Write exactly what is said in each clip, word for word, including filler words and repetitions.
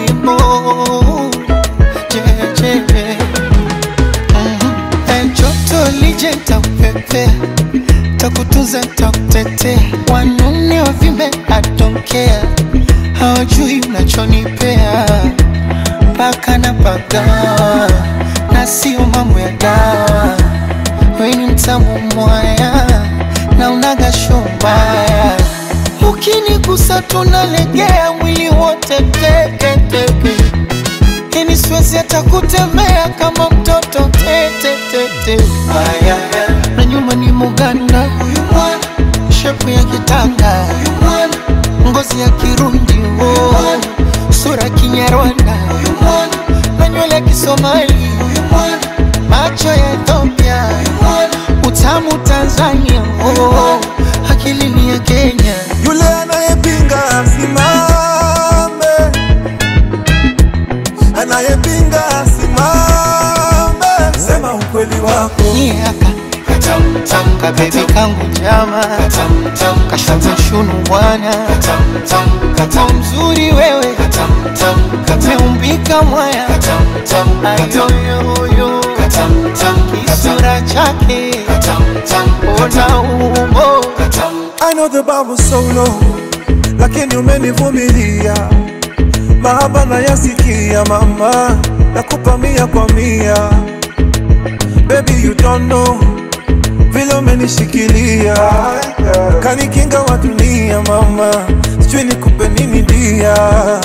wimbo jeje mm-hmm. Joto lije ntakupepea, takutunza ntakutetea, wanune wavimbe I don't care, hawajui unachonipea, mpaka na pagawa na sio mambo ya dawa, wewe ni mtamu mwaya na unaga shombaya, ukinigusa tunalegea mwili wote teke teke, ini siwezi hata kutembea kama mtoto tete tete. Aya na nyuma ni Muganda huyu mwana, shepu ya kitanga huyu mwana, ngozi ya Kirundi oh, sura Kinyarwanda huyu mwana, na nywele ya Kisomali huyu mwana, macho ya Ethiopia huyu mwana, utamu Tanzania oh, akili ni ya Kenya. Yule anayepinga asimame, anayepinga asimame, sema ukweli wako. Niaka katam tam kabebi kangu jama, katam tam kashata shunu bwana, katam tam katam mzuri wewe, katam tam kateumbika mwaya, katam tam ayoyo yo, katam tam kisura chake, katam tam ona umbo, katam. I know the bar was so low, lakini umenivumilia, mahaba na yasikia mama, nakupa mia kwa mia. Baby you don't know, vile umenishikilia, kanikinga wa dunia mama, sijui nikupe nini dia,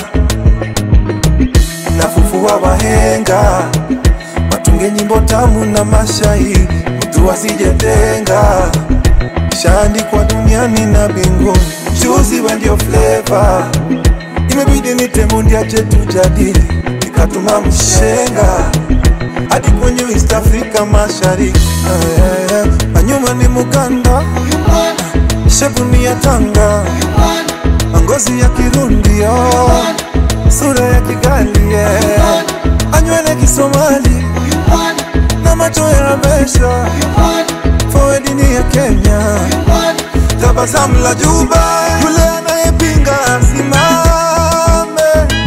nafufua wahenga, watunge nyimbo tamu na mashairi, mtu wasijetenga, shaandikwa duniani na mbinguni, mchuzi we ndio flavor, imebidi nitemundi aje tujadili, nikatuma mshenga hadi kwenye East Africa mashariki, manyuma ni Muganda, shepu ni ya Tanga, ngozi ya Kirundi oh, sura ya Kigali yeah, anywele Kisomali na macho ya Habesha, forward ni ya Kenya, tabasamu la Juba. Yule anayepinga asimame,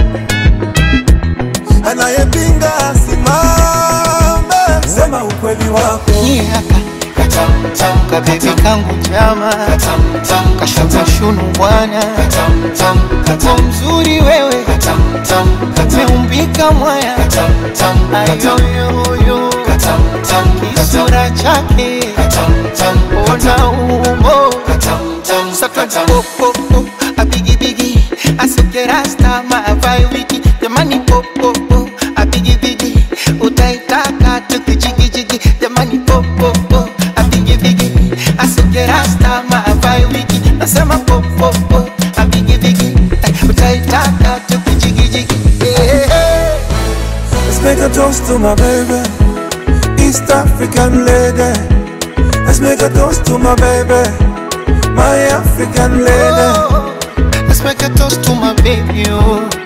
anayepinga asimame, sema ukweli wako. Niaka katam tam kabebi kangu jama, katam tam kashata shunu bwana, katam tam katam mzuri wewe, katam tam kateumbika mwaya, katam tam ayoyo yo, katam tam kisura chake, katam tam ona umbo, katam tam sakata pop pop pop, a biggie biggie, asuke rasta maavai wiki, jamani pop pop pop, a biggie biggie, utaitaka tukijigi jigi, jamani pop pop pop, a biggie biggie, asuke rasta maavai wiki, nasema pop pop pop, a biggie biggie, utaitaka tukijigi jigi. Let's make a toast to my baby, East African lady. Let's make a toast to my baby, my African lady. Oh, let's make a toast to my baby, oh.